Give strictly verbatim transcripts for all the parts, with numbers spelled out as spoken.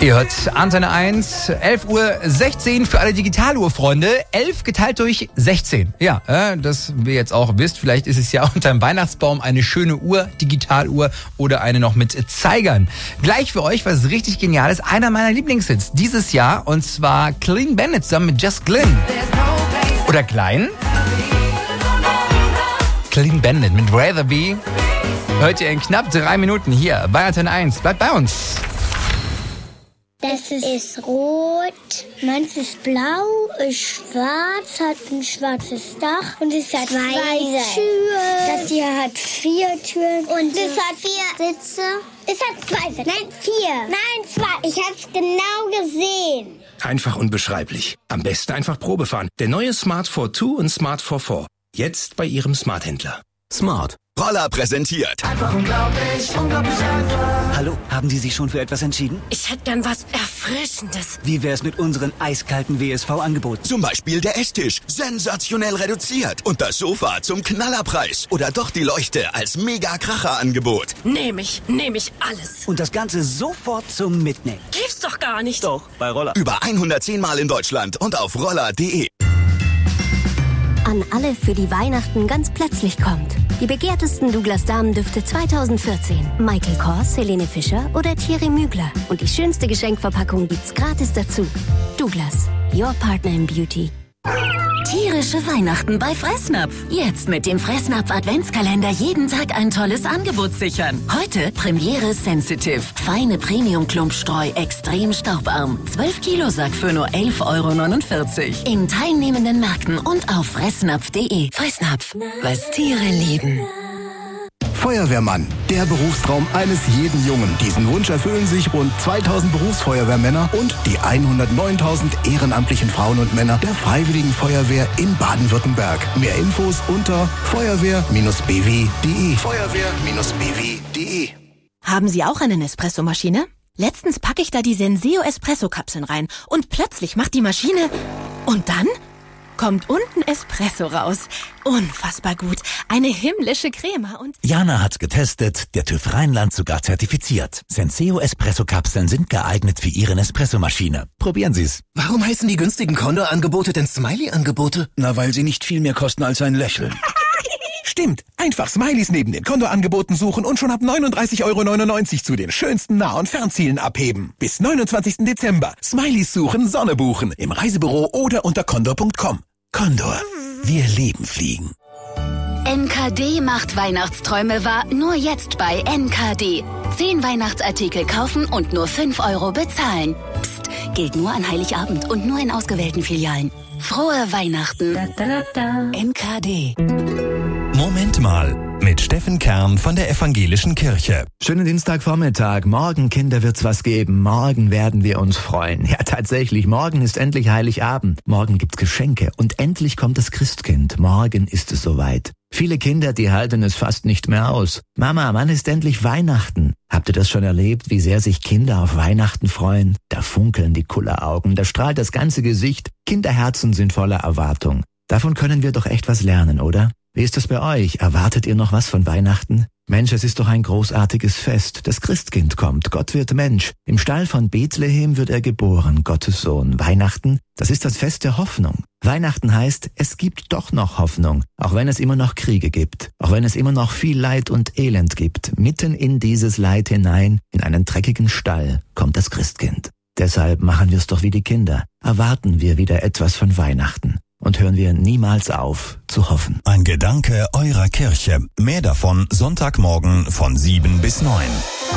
Ihr hört Antenne eins, elf Uhr sechzehn für alle Digitaluhr-Freunde. elf geteilt durch sechzehn. Ja, äh, das wir jetzt auch wisst. Vielleicht ist es ja unter dem Weihnachtsbaum eine schöne Uhr, Digitaluhr oder eine noch mit Zeigern. Gleich für euch was richtig Geniales. Einer meiner Lieblingshits dieses Jahr. Und zwar Clean Bandit zusammen mit Just Glynn. Oder Klein. Clean Bandit mit Rather Be. Hört ihr in knapp drei Minuten hier bei Antenne eins. Bleibt bei uns. Das ist rot, meins ist blau, ist schwarz, hat ein schwarzes Dach und es hat zwei, zwei Türen. Das hier hat vier Türen und es hat vier Sitze. Es hat zwei Sitze. Nein, vier. Nein, zwei. Ich hab's genau gesehen. Einfach unbeschreiblich. Am besten einfach Probe fahren. Der neue Smart four two und Smart four four. Jetzt bei Ihrem Smart-Händler. Smart. Roller präsentiert. Einfach unglaublich, unglaublich einfach. Hallo, haben Sie sich schon für etwas entschieden? Ich hätte gern was Erfrischendes. Wie wär's mit unseren eiskalten W S V-Angeboten? Zum Beispiel der Esstisch, sensationell reduziert. Und das Sofa zum Knallerpreis. Oder doch die Leuchte als Mega-Kracher-Angebot. Nehm ich, nehm ich alles. Und das Ganze sofort zum Mitnehmen. Gibt's doch gar nicht. Doch, bei Roller. Über hundertzehn Mal in Deutschland und auf roller punkt de. An alle, für die Weihnachten ganz plötzlich kommt. Die begehrtesten Douglas Damendüfte zweitausendvierzehn. Michael Kors, Helene Fischer oder Thierry Mugler. Und die schönste Geschenkverpackung gibt's gratis dazu. Douglas, your partner in beauty. Tierische Weihnachten bei Fressnapf. Jetzt mit dem Fressnapf Adventskalender jeden Tag ein tolles Angebot sichern. Heute Premiere Sensitive. Feine Premium-Klumpstreu, extrem staubarm. zwölf Kilo Sack für nur elf Euro neunundvierzig. In teilnehmenden Märkten und auf fressnapf punkt de. Fressnapf, was Tiere lieben. Feuerwehrmann, der Berufstraum eines jeden Jungen. Diesen Wunsch erfüllen sich rund zweitausend Berufsfeuerwehrmänner und die hundertneuntausend ehrenamtlichen Frauen und Männer der Freiwilligen Feuerwehr in Baden-Württemberg. Mehr Infos unter feuerwehr Bindestrich b w punkt de. feuerwehr Bindestrich b w punkt de. Haben Sie auch eine Nespresso-Maschine? Letztens packe ich da die Senseo Espresso-Kapseln rein und plötzlich macht die Maschine... Und dann kommt unten Espresso raus. Unfassbar gut. Eine himmlische Crema und... Jana hat's getestet, der TÜV Rheinland sogar zertifiziert. Senseo Espresso-Kapseln sind geeignet für Ihre Nespresso-Maschine. Probieren Sie's. Warum heißen die günstigen Condor-Angebote denn Smiley-Angebote? Na, weil sie nicht viel mehr kosten als ein Lächeln. Stimmt, einfach Smileys neben den Condor-Angeboten suchen und schon ab neununddreißig Euro neunundneunzig zu den schönsten Nah- und Fernzielen abheben. Bis neunundzwanzigsten Dezember. Smileys suchen, Sonne buchen. Im Reisebüro oder unter condor punkt com. Condor. Wir lieben Fliegen. N K D macht Weihnachtsträume wahr, nur jetzt bei N K D. Zehn Weihnachtsartikel kaufen und nur fünf Euro bezahlen. Psst, gilt nur an Heiligabend und nur in ausgewählten Filialen. Frohe Weihnachten. Da, da, da. N K D. Moment mal, mit Steffen Kern von der Evangelischen Kirche. Schönen Dienstagvormittag. Morgen, Kinder, wird's was geben. Morgen werden wir uns freuen. Ja, tatsächlich, morgen ist endlich Heiligabend. Morgen gibt's Geschenke und endlich kommt das Christkind. Morgen ist es soweit. Viele Kinder, die halten es fast nicht mehr aus. Mama, wann ist endlich Weihnachten? Habt ihr das schon erlebt, wie sehr sich Kinder auf Weihnachten freuen? Da funkeln die Kulleraugen, da strahlt das ganze Gesicht. Kinderherzen sind voller Erwartung. Davon können wir doch echt was lernen, oder? Wie ist das bei euch? Erwartet ihr noch was von Weihnachten? Mensch, es ist doch ein großartiges Fest. Das Christkind kommt, Gott wird Mensch. Im Stall von Bethlehem wird er geboren, Gottes Sohn. Weihnachten, das ist das Fest der Hoffnung. Weihnachten heißt, es gibt doch noch Hoffnung, auch wenn es immer noch Kriege gibt, auch wenn es immer noch viel Leid und Elend gibt. Mitten in dieses Leid hinein, in einen dreckigen Stall, kommt das Christkind. Deshalb machen wir es doch wie die Kinder. Erwarten wir wieder etwas von Weihnachten. Und hören wir niemals auf zu hoffen. Ein Gedanke eurer Kirche. Mehr davon Sonntagmorgen von sieben bis neun.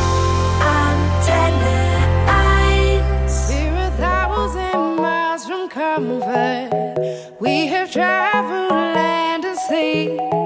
Antenne eins. We're a thousand miles from comfort. We have traveled land and sea.